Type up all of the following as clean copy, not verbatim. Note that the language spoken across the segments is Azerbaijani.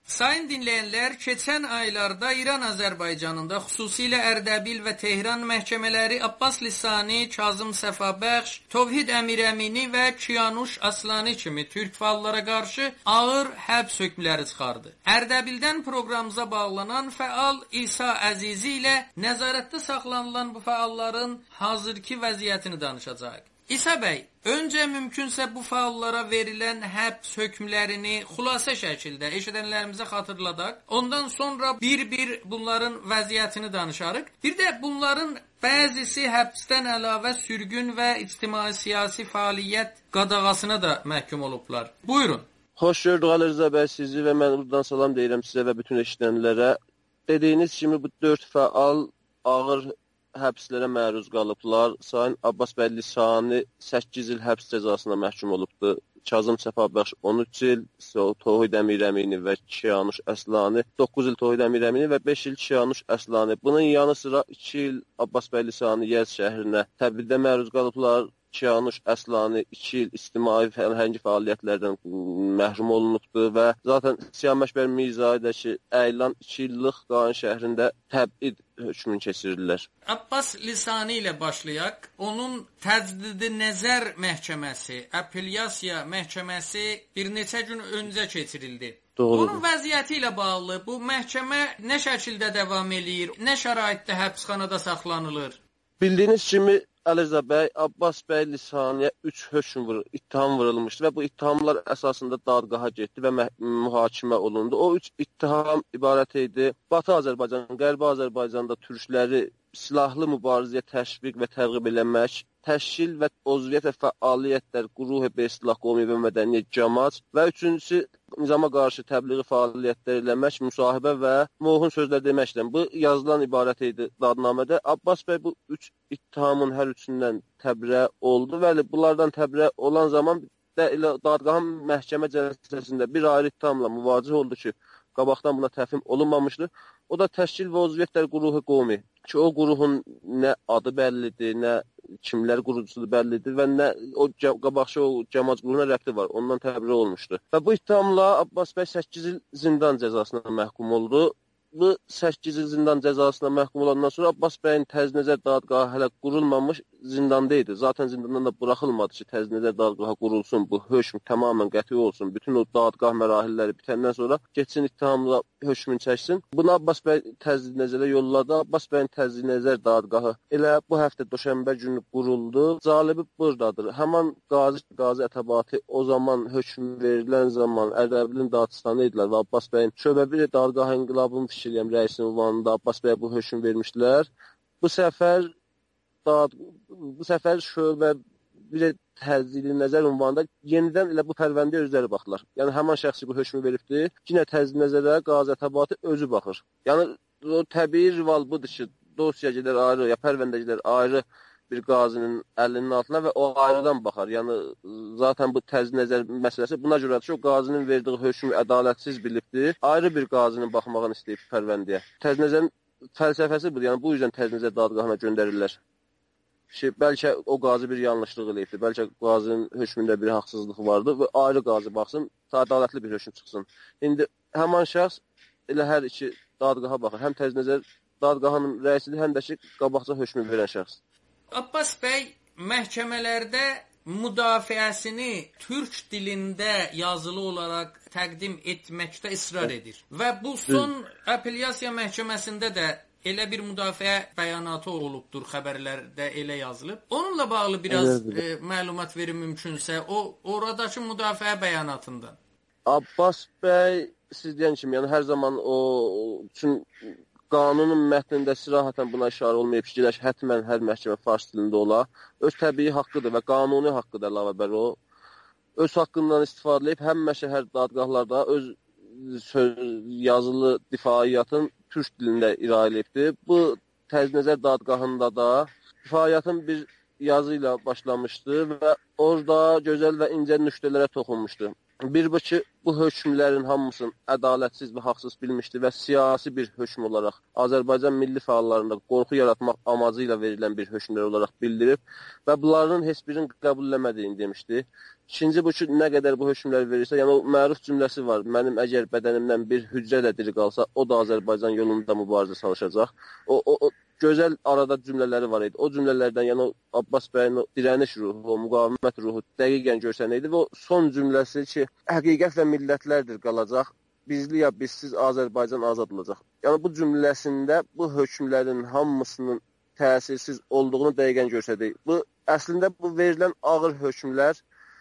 Sayın dinleyenler, keçən aylarda İran-Azərbaycanında, xüsusilə Ərdəbil və Tehran məhkəmələri Abbas Lisani, Kazım Səfabəxş, Tovhid Əmirəmini və Kiyanuş Aslani kimi türk fəallara qarşı ağır həbs hökmləri çıxardı. Ərdəbildən proqramımıza bağlanan fəal İsa Əzizi ilə nəzarətdə saxlanılan bu fəalların hazırki vəziyyətini danışacaq. İsa bəy, öncə mümkünsə bu fəallara verilən həbs hökmlərini xülasə şəkildə eşidənlərimizə xatırladaq. Ondan sonra bir-bir bunların vəziyyətini danışarıq. Bir də bunların bəzisi həbsdən əlavə sürgün və ictimai-siyasi fəaliyyət qadağasına da məhkum olublar. Buyurun. Xoş gördük Ali Rza bəy sizi və mən buradan salam deyirəm sizə və bütün eşidənlərə. Dediyiniz kimi bu 4 fəal ağır həbslərə məruz qalıblar. Sayın Abbas bəy Lisani 8 il həbs cəzasına məhkum olubdur. Kazım Səfabəxş 13 il, Tovhid Əmirəmini və Kiyanuş Əslani 9 il Tovhid Əmirəmini və 5 il Kiyanuş Əslani. Bunun yanı sıra 2 il Abbas bəy Lisani Yəz şəhrinə təbdildə məruz qalıblar. Kiyanuş Əslani 2 il ictimai fərhəngi fəaliyyətlərdən məhrum olunubdur və zaten Siyaməşbər Mirzayədəki əyilan 2 illıq Qan şəhrində təbid hökmünü keçirirlər. Abbas Lisani ilə başlayaq. Onun təcdidi nəzər məhkəməsi, apellyasiya məhkəməsi bir neçə gün öncə keçirildi. Doğrudur. Bunun vəziyyəti ilə bağlı bu məhkəmə nə şəkildə davam eləyir, nə şəraitdə həbsxanada saxlanılır? Bildiyiniz kimi Ali Rza bəy, Abbas bəy Lisaniyə 3 ittiham vurulmuşdu və bu ittihamlar əsasında dadqaha getdi və mühakimə olundu. O 3 ittiham ibarət idi. Batı Azərbaycan, Qərbi Azərbaycanda türkləri silahlı mübarizəyə təşviq və tərğib eləmək, təşkil və uzviyyət və fəaliyyətlər, quruh və istilah qovmi və mədəniyyət cəmaat və üçüncüsü nizama qarşı təbliği fəaliyyətlər eləmək, müsahibə və muğun sözlər deməklə. Bu yazılan ibarət idi dadnamədə. Abbas bəy bu 3 ittihamın hər üçündən təbriə oldu və bunlardan təbriə olan zaman dadqahın məhkəmə cəlsəsində bir ayrı ittihamla müvaciə oldu ki, qabaqdan buna təfhim olunmamışdı. O da təşkil və uzviyyətlər quruhu qovmi. Ki, o qurulun nə adı bəllidir, nə kimlər qurucusudur bəllidir və nə o qabaqçı o cəmaat quruluna rəbti var. Ondan təbriə olmuşdu. Və bu ittihamla Abbas bəy 8 il zindan cəzasına məhkum oldu. Bu 8 il zindan cəzasına məhkum olandan sonra Abbas bəyin təzminəzər dadqahı hələ qurulmamış zindanda idi. Zaten zindandan da buraxılmadı ki, təzminəzər dadqahı qurulsun, bu hökm tamamən qəti olsun. Bütün o dadqah mərahilləri bitəndən sonra geçsin ittihamla hökmün çəksin. Bunu Abbas bəy təzminəzərə yolladı. Abbas bəyin təzminəzər dadqahı elə bu həftə Doşənbə günü quruldu. Calibi buradadır. Həman Qazi Ətəbati o zaman hökm verilən zaman Ərdəbilin Dağıstanı idilər və Abbas bəyin şöbə bir dadqah inqilabının fikirləyəm rəisinin ünvanında Abbas bəyə bu hökm vermişdilər. Bu səfər şöbə bir təzyiqli nəzər ünvanında yenidən elə bu pərvəndəyə özləri baxırlar. Yəni həman şəxsi bu hökmü veribdir. Yenə təzyiqli nəzərə Qazi Ətəbati özü baxır. Yəni o təbii rival budur ki, dosiyacılar ayrı, ya pərvəndəcilər ayrı bir qazinin əlinin altına və o ayrıdan baxar. Yəni zaten bu təzyiqli nəzər məsələsi buna görədir ki, o qazinin verdiyi hökmü ədalətsiz bilibdir. Ayrı bir qazinin baxmağını istəyib pərvəndəyə. Təzyiqli nəzərin fəlsəfəsi budur. Yəni bu yüzdən təzyiqli nəzər dadqahına göndərirlər. Bəlkə o qazi bir yanlışlıq eləyibdir, bəlkə qazinin hökmündə bir haqsızlıq vardı və ayrı qazi baxsın, ədalətli bir hökm çıxsın. İndi həman şəxs elə hər iki dadqaha baxır, həm təzyiqli dadqahının rəisidir, həm də ki, qabaqca hökmü verən şəxs. Abbas bəy məhkəmələrdə müdafiəsini türk dilində yazılı olaraq təqdim etməkdə israr edir və bu son apellyasiya məhkəməsində də elə bir müdafiə bəyanatı olubdur, xəbərlərdə elə yazılıb. Onunla bağlı biraz məlumat verim mümkünsə, oradakı müdafiə bəyanatından. Abbas bəy, siz deyən kimi, yəni hər zaman o üçün qanunun mətnində sirahətən buna işarə olmayıb ki, hətmən hər məhkəmə fars dilində ola. Öz təbii haqqıdır və qanuni haqqıdır əlavə bər o. Öz haqqından istifadə edib, həmişə hər dadqahlarda öz yazılı difaiyyatın türk dilində irayə edibdir. Bu təzyiqli nəzər dadqahında da difaiyyatın bir yazı ilə başlamışdı və orada gözəl və incə nüqtələrə toxunmuşdu. Bir bu ki, bu hökmlərin hamısını ədalətsiz və haqsız bilmişdi və siyasi bir hökm olaraq Azərbaycan milli fəallarında qorxu yaratmaq amacı ilə verilən bir hökmlər olaraq bildirib və bunların heç birinin qəbul eləmədiyini demişdi. İkinci bu ki, nə qədər bu hökmlər verirsə, yəni o məruf cümləsi var. Mənim əgər bədənimdən bir hücrə də diri qalsa, o da Azərbaycan yolunda mübarizə çalışacaq. O gözəl arada cümlələri var idi. O cümlələrdən, yəni o Abbas bəyin o dirəniş ruhu, o müqavimət ruhu dəqiqən görsənəydi və o son cümləsi ki, həqiqət və millətlərdir qalacaq. Bizli ya bizsiz Azərbaycan azad olacaq. Yəni bu cümləsində bu hökmlərin hamısının təsirsiz olduğunu dəqiqən göstərdi. Bu əslində bu verilən ağır hökmlər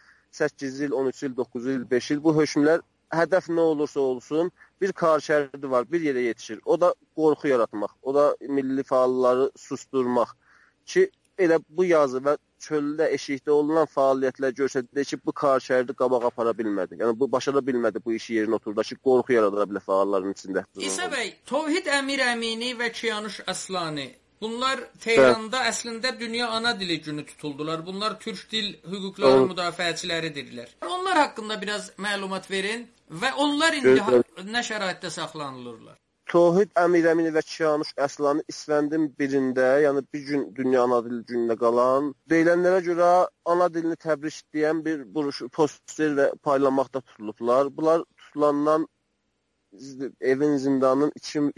8 il, 13 il, 9 il, 5 il bu hökmlər hədəf nə olursa olsun bir karşərdi var, bir yerə yetişir. O da qorxu yaratmaq, o da milli fəalları susturmaq ki, elə bu yazı və çöldə, eşikdə olunan fəaliyyətlər göstərdi ki, bu karşərdi qabağa apara bilmədi. Yəni bu başara bilmədi bu işi yerinə oturdu ki, qorxu yarada bilər fəalların içində. İsa bəy, Tovhid Əmir Əmini və Kiyanuş Aslani bunlar Tehranda əslində dünya ana dili günü tutuldular. Bunlar türk dil hüquqları müdafiəçiləridirlər. Onlar haqqında biraz məlumat verin və onlar indi nə şəraitdə saxlanılırlar? Tovhid Əmir Əmini və Kiyanuş Aslani İsfəndin 1-də, yəni bir gün dünya ana dili günündə qalan, deyilənlərə görə ana dilini təbrik edən bir poster və paylanmaqda tutulublar. Bunlar tutulandan evin zindanının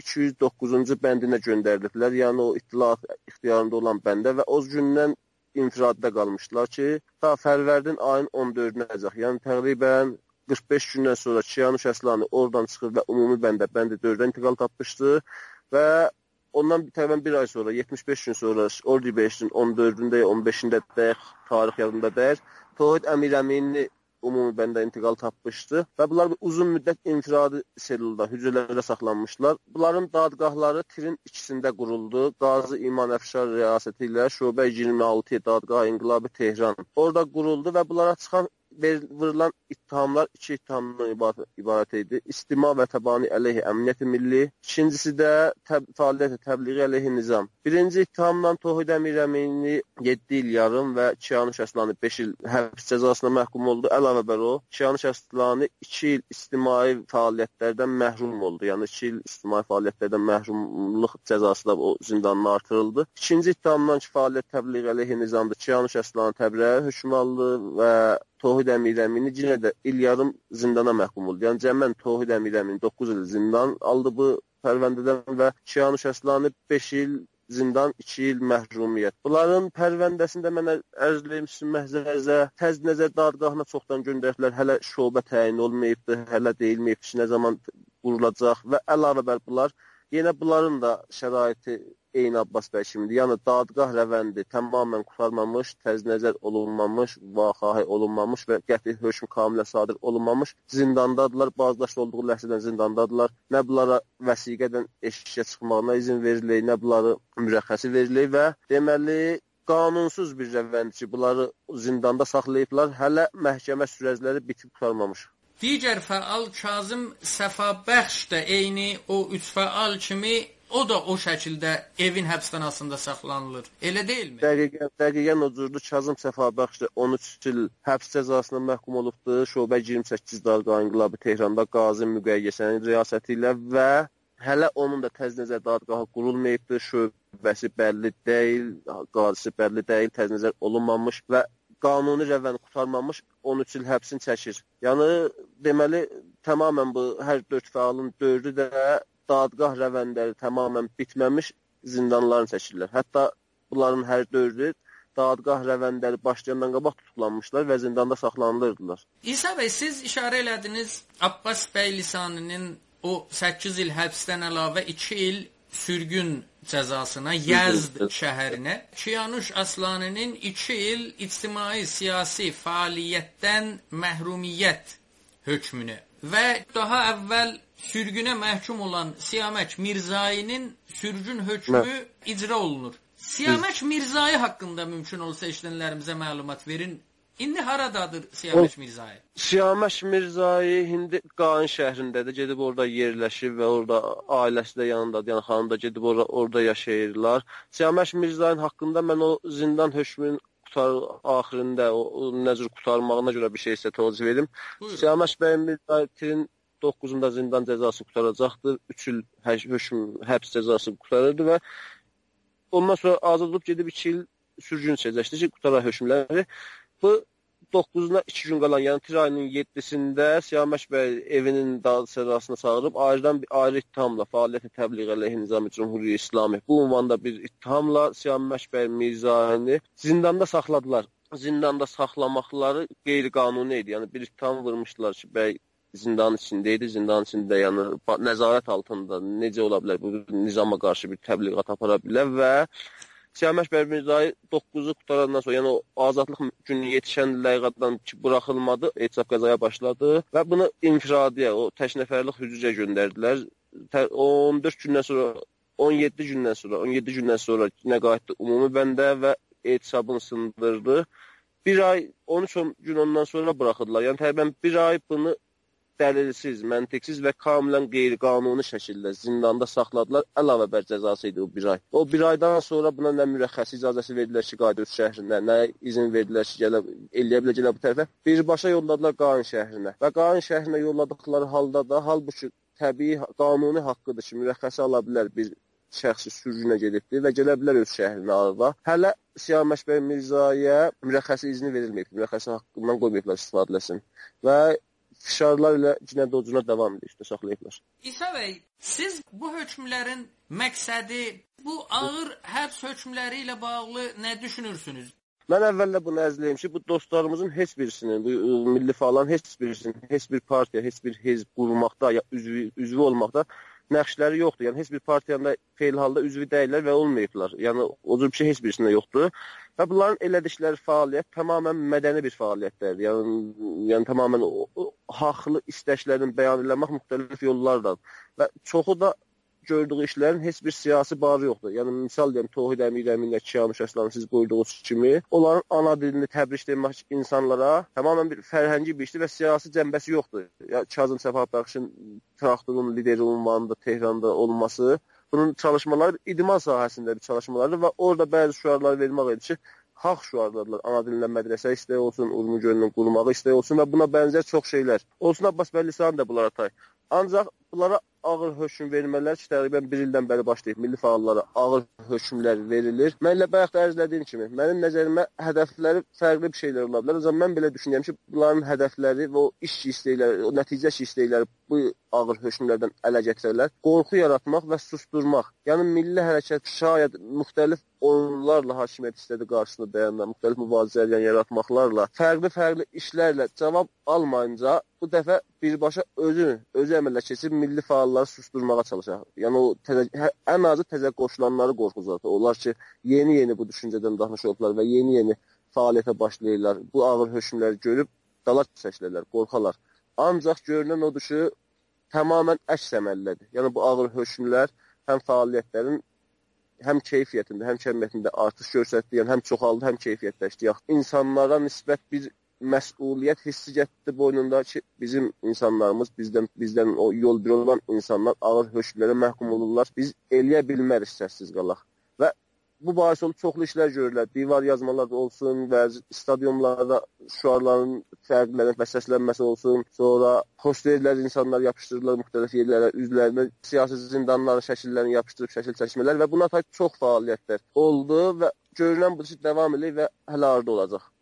209-cu bəndinə göndəriliblər. Yəni o ittila ixtiyarında olan bəndə və o gündən infiradə qalmışdılar ki, ta Fərvərdin ayın 14-əcək. Yəni təqribən 45 gündən sonra Kiyanuş Aslani oradan çıxıb və ümumi bəndi 4-dən intiqal tapmışdı və ondan təqribən bir ay sonra, 75 gün sonra Ordu 5-in 14-də, 15-də tarix yadında deyir, Tovhid Əmir Əmini ümumi bəndə intiqal tapmışdı və bunlar uzun müddət infiradi selulda, hücrələrdə saxlanmışlar. Bunların dadgahları Tirin ikisində quruldu. Qazi İman Əfşar riyasəti ilə Şöbə 26 Dadgah İnqilabı Tehran orada quruldu və bunlara çıxan verilen ittihamlar iki ittihamdan ibarət idi. İstima və təbani əleyhi əmniyyət milli. İkincisi də fəaliyyət təbliği əleyhi nizam. Birinci ittihamdan Tovhid Əmir Əmini 7 il yarım və Kiyanuş Aslani 5 il həbs cəzasına məhkum oldu. Əlavə bər o, Kiyanuş Aslani 2 il istimai fəaliyyətlərdən məhrum oldu. Yəni 2 il istimai fəaliyyətlərdən məhrumluq cəzası da o zindanına artırıldı. İkinci ittihamdan ki, fəaliyyət təbliği əleyhi nizamda Kiyanuş Aslani təbriyə hökm aldı və Tovhid Əmir Əmini yenə də il yarım zindana məhkum oldu. Yəni cəmən Tovhid Əmir Əmini 9 il zindan aldı bu pərvəndədən və Kiyanuş Aslani 5 il zindan, 2 il məhrumiyyət. Bunların pərvəndəsində mənə ərzləyim sizin məhzərinizə təz nəzər dadgahına çoxdan göndəriblər. Hələ şöbə təyin olmayıbdır, hələ deyilməyibdir ki, nə zaman qurulacaq və əlavə bər bunlar. Yenə bunların da şəraiti eyni Abbas bəy kimidir. Yəni dadgah rəvəndi tamamən qurtarmamış, təz nəzər olunmamış, vaxahi olunmamış və qəti hökm kamilə sadir olunmamış zindandadırlar. Bazıdaşlı olduğu ləhsədən zindandadırlar. Nə bunlara vəsiqədən eşiyə çıxmağına izin verilir, nə bunları mürəxxəsi verilir və deməli qanunsuz bir rəvəndi ki, bunları zindanda saxlayıblar. Hələ məhkəmə sürəcləri bitib qurtarmamış. Digər fəal Kazım Səfabəxş də eyni o üç fəal kimi o da o şəkildə evin həbsxanasında saxlanılır. Elə deyilmi? Dəqiqən o cürdür. Kazım Səfabəxş də 13 il həbs cəzasına məhkum olubdur. Şöbə 28 Dadgah İnqilabı Tehranda Qazi Müqəyyəsənin riyasəti ilə və hələ onun da təz nəzər dadgahı qurulmayıbdır. Şöbəsi bəlli deyil, qazisi bəlli deyil, təz nəzər olunmamış və qanuni rəvəni qurtarmamış 13 il həbsin çəkir. Yəni deməli tamamən bu hər 4 fəalın 4-ü də dadgah rəvəndləri tamamən bitməmiş zindanlarını çəkirlər. Hətta bunların hər 4-ü dadgah rəvəndləri başlayandan qabaq tutuklanmışlar və zindanda saxlanılırdılar. İsa bəy, siz işarə elədiniz Abbas bəy Lisaninin o 8 il həbsdən əlavə 2 il sürgün cəzasına, Yəzd şəhərinə, Kiyanuş Aslaninin 2 il ictimai siyasi fəaliyyətdən məhrumiyyət hökmünü və daha əvvəl sürgünə məhkum olan Siyamək Mirzayinin sürgün hökmü icra olunur. Siyamək Mirzayı haqqında mümkün olsa eşidənlərimizə məlumat verin. İndi haradadır Siyamək Mirzayı? Siyamək Mirzayı indi Qan şəhrindədir. Gedib orada yerləşib və orada ailəsi də yanındadır. Yəni xanım da gedib orada yaşayırlar. Siyamək Mirzayın haqqında mən o zindan hökmünün axirində o nəcür qurtarmağına görə bir şey sizə tövcih verim. Siyamək bəy Mirzayın 9-unda zindan cəzası qurtaracaqdır. 3 il həbs cəzası qurtarırdı və ondan sonra azad olub gedib 2 il sürgün çəkəcəkdir ki, qurtarar hökmləri. Bu 9-una 2 gün qalan, yəni tir ayının 7-sində Siyaməş bəy evinin sədasına çağırıb ayrı ittihamla fəaliyyəti təbliğ əleyhi Nizami Cümhuriyyə İslami bu ünvanda bir ittihamla Siyaməş bəy Mirzəni zindanda saxladılar. Zindanda saxlamaqları qeyri-qanuni idi. Yəni bir ittiham vurmuşdular ki, bəy zindanın içindeydi. Zindanın içində yəni nəzarət altında necə ola bilər bu nizama qarşı bir təbliğat apara bilər və Siyaməş bəy Mirzəni 9-u qutarandan sonra, yəni o azadlıq günü yetişən ləğədən ki, buraxılmadı, etisaf qəzaya başladı və bunu infiradiyə, o tək nəfərlik hücrə göndərdilər. 14 gündən sonra, 17 gündən sonra nə qayıtdı ümumi bəndə və etisabını sındırdı. Bir ay, 13 gün ondan sonra buraxırdılar. Yəni təqribən bir ay bunu dəlilsiz, məntiqsiz və kamilən qeyri-qanuni şəkildə zindanda saxladılar. Əlavə bər cəzası idi o bir ay. O bir aydan sonra buna nə mürəxxəs icazəsi verdilər ki, Qadir şəhrinə, nə izin verdilər ki, eləyə biləcəklər bu tərəfə. Birbaşa yolladılar Qanun şəhrinə və Qanun şəhrinə yolladıqları halda da, halbuki təbii, qanuni haqqıdır ki, mürəxxəsi ala bilər bir şəxsi sürgünə gedibdir və gələ bilər öz şəhrinə arada. Hələ Siyaməş bəy Mirzəyə mürəxxəsi izni verilməyib, mürəxxəsi haqqından qoymayıblar istifadələsin və fişarlar ilə cinayət docuna davam edir, saxlayıblar. İsa bəy, siz bu hökmlərin məqsədi, bu ağır həbs hökmləri ilə bağlı nə düşünürsünüz? Mən əvvəllə bunu əzləyim ki, bu dostlarımızın heç birisinin, bu milli fəalların heç birisinin, heç bir partiya, heç bir hizb qurmaqda, ya üzvü olmaqda nəqşləri yoxdur. Yəni, heç bir partiyanın da feil halda üzvü deyirlər və olmayıblar. Yəni, o cür bir şey heç birisində yoxdur. Və bunların elədikləri fəaliyyət tamamən mədəni bir fəaliyyətlərdir. Yəni tamamən haqlı istəklərini bəyan eləmək müxtəlif yollardan. Və çoxu da gördüyü işlərin heç bir siyasi barı yoxdur. Yəni, misal deyəm, Tohid Əmirəminlə Kiyanuş Əslanı siz qoyduğunuz kimi, onların ana dilini təbriş etmək insanlara tamamən bir fərhəngi bir işdir və siyasi cəmbəsi yoxdur. Kazım Səfəbəxşin traktorun lideri ünvanında Tehranda olması, bunun çalışmaları idman sahəsində bir çalışmalardır və orada bəzi şüarlar vermək edir ki, haqq şüarlardır. Ana dilinlə mədrəsə istəyi olsun, Urmu gölünün qurmağı istəyi olsun və buna bənzər çox şeylər. Olsun Abbas bəy Lisan da bunlara tay. Ancaq bunlara ağır hökm vermələr ki, təqribən bir ildən bəri başlayıb milli fəallara ağır hökmlər verilir. Mən elə bayaq da ərzlədiyim kimi, mənim nəzərimə hədəfləri fərqli bir şeylər ola bilər. O zaman mən belə düşünürəm ki, bunların hədəfləri və o iş istəkləri, o nəticə istəkləri bu ağır hökmlərdən ələ gətirərlər. Qorxu yaratmaq və susturmaq. Yəni, milli hərəkət şayət müxtəlif oyunlarla hakimiyyət istədi qarşısında dayanlar, müxtəlif mübarizələr yaratmaqlarla, fərqli işlərlə cavab almayınca bu dəfə birbaşa özü əmələ keçib milli fəalları susturmağa çalışır. Yəni, ən azı təzə qoşulanları qorxucaq. Onlar ki, yeni bu düşüncədən daxmış olublar və yeni fəaliyyətə başlayırlar. Bu ağır hökmləri görüb dala çəkirlər, qorxarlar. Ancaq görünən odur ki, tamamən əks əməllədir. Yəni, bu ağır hökmlər həm fəaliyyətlərin həm keyfiyyətində, həm kəmiyyətində artış göstərdi, yəni həm çoxaldı, həm keyfiyyətləşdi. İnsanlara nisbət bir məsuliyyət hissi gətirdi boynunda ki, bizim insanlarımız, bizdən o yol bir olan insanlar ağır hökmlərə məhkum olurlar. Biz eləyə bilmərik səssiz qalaq. Və bu barədə olub çoxlu işlər görürlər. Divar yazmalar olsun və stadionlarda şüarların fərqlənib və səslənməsi olsun. Sonra posterlər insanlar yapışdırırlar müxtəlif yerlərə, üzlərinə siyasi zindanların şəkillərini yapışdırıb şəkil çəkmələr və buna çox fəaliyyətlər oldu və görünən bu ki, davam edir və hələ arada olacaq.